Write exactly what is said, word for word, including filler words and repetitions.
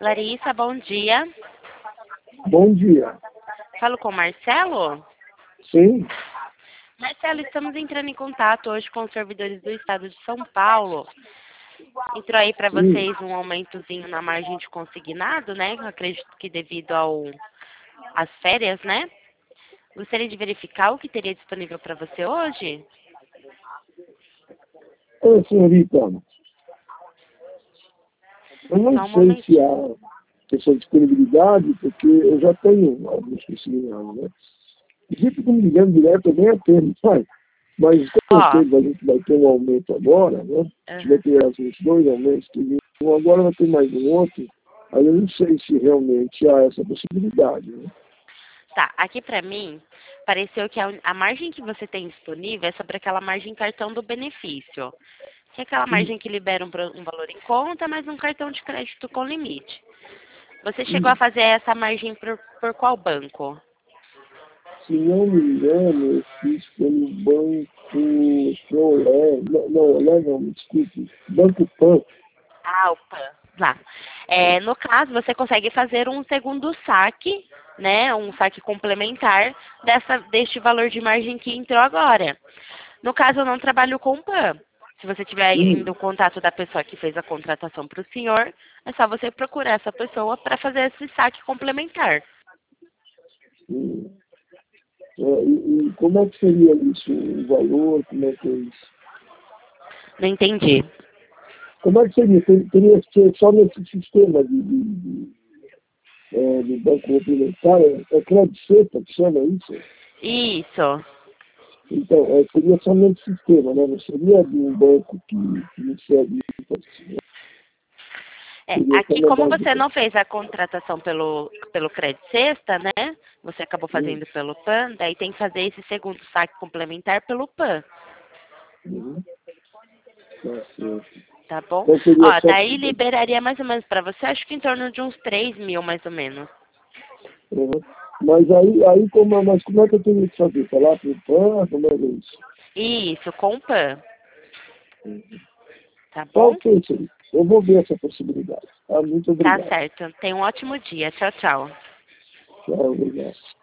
Larissa, bom dia. Bom dia. Falo com o Marcelo? Sim, Marcelo, estamos entrando em contato hoje com os servidores do estado de São Paulo. Entrou aí para sim. vocês um aumentozinho na margem de consignado, né? Eu acredito que devido ao às férias, né? Gostaria de verificar o que teria disponível para você hoje? Ô, senhorita, eu não Só um sei se momentinho. há essa disponibilidade, porque eu já tenho alguns consignados, né? E sempre que me ligando direto, eu nem atendo, sabe? Mas com Ó, certeza a gente vai ter um aumento agora, né? A gente vai aham. ter esses dois aumentos que vinham, agora vai ter mais um outro. Aí eu não sei se realmente há essa possibilidade, né? Tá, aqui para mim, pareceu que a, a margem que você tem disponível é sobre aquela margem cartão do benefício. Que é aquela Sim, margem que libera um, pro- um valor em conta, mais um cartão de crédito com limite. Você chegou a sim. fazer essa margem por, por qual banco? Se não me engano, eu fiz pelo banco Olé, não, não, Olé não, me desculpe, Banco Pan. Ah, o P A N. Lá. É, no caso, você consegue fazer um segundo saque, né? Um saque complementar dessa, deste valor de margem que entrou agora. No caso, eu não trabalho com o P A N. Se você tiver ainda Hum, o contato da pessoa que fez a contratação para o senhor, é só você procurar essa pessoa para fazer esse saque complementar. hum. É, e, e como é que seria isso, o valor, como é que é isso? Não entendi. Como é que seria? Ter- Teria que ser só nesse sistema de, de, de, é, de banco complementar, é, é crédito sexta que chama isso? Isso. Então, é, seria só nesse sistema, né? Não seria de um banco que, que não serve para isso, né? É, Seria só aqui, na como base você do... não fez a contratação pelo, pelo Crédito Sexta, né? Você acabou Hum, fazendo pelo P A N, daí tem que fazer esse segundo saque complementar pelo P A N, hum, tá certo. tá bom? Então seria Ó, só. daí liberaria mais ou menos para você, acho que em torno de uns três mil, mais ou menos. Uhum. Mas aí, aí como, mas como é que eu tenho que fazer? Falar para o PAN, como é que é isso? Isso, com o P A N, tá Tá bom? ok, senhor. Eu vou ver essa possibilidade. Tá? Muito Tá obrigado. certo. Tenha um ótimo dia. Tchau, tchau. Tchau, obrigado.